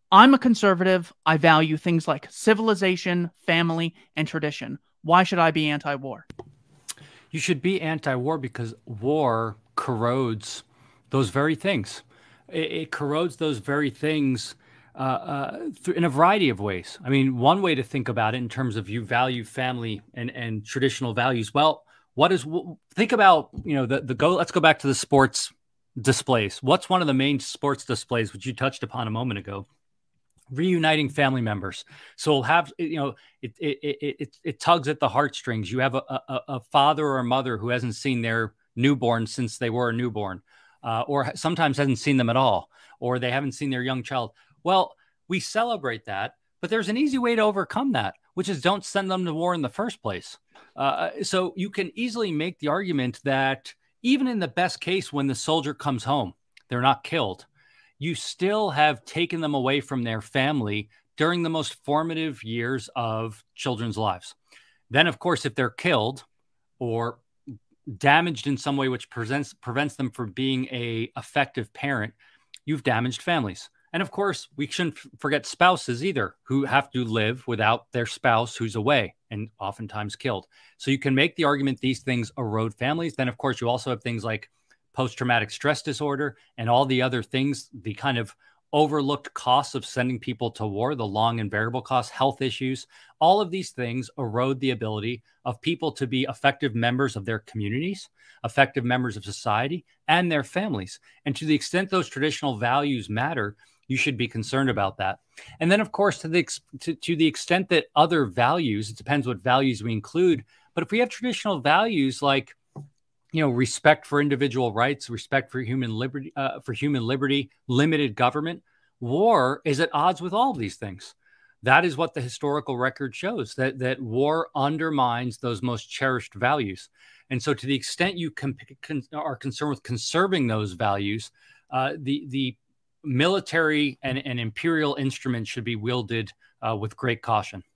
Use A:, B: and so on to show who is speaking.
A: I'm a conservative. I value things like civilization, family, and tradition. Why should I be anti war?
B: You should be anti-war because war corrodes those very things. It corrodes those very things in a variety of ways. I mean, one way to think about it in terms of you value family and traditional values. Well, think about the go. Let's go back to the sports displays. What's one of the main sports displays which you touched upon a moment ago? Reuniting family members. So we'll have it tugs at the heartstrings. You have a father or a mother who hasn't seen their newborn since they were a newborn, or sometimes hasn't seen them at all, or they haven't seen their young child. Well, we celebrate that, but there's an easy way to overcome that, which is don't send them to war in the first place. So you can easily make the argument that even in the best case, when the soldier comes home, they're not killed, you still have taken them away from their family during the most formative years of children's lives. Then, of course, if they're killed or damaged in some way which prevents them from being a effective parent, you've damaged families. And of course, we shouldn't forget spouses either, who have to live without their spouse who's away and oftentimes killed. So you can make the argument these things erode families. Then, of course, you also have things like post traumatic stress disorder and all the other things, the kind of overlooked costs of sending people to war, the long and variable costs, health issues. All of these things erode the ability of people to be effective members of their communities, effective members of society, and their families. And to the extent those traditional values matter, you should be concerned about that. And then, of course, to the extent that other values, it depends what values we include. But if we have traditional values like respect for individual rights, respect for human liberty, limited government, war is at odds with all of these things. That is what the historical record shows, that war undermines those most cherished values. And so, to the extent you are concerned with conserving those values, the military and imperial instruments should be wielded with great caution.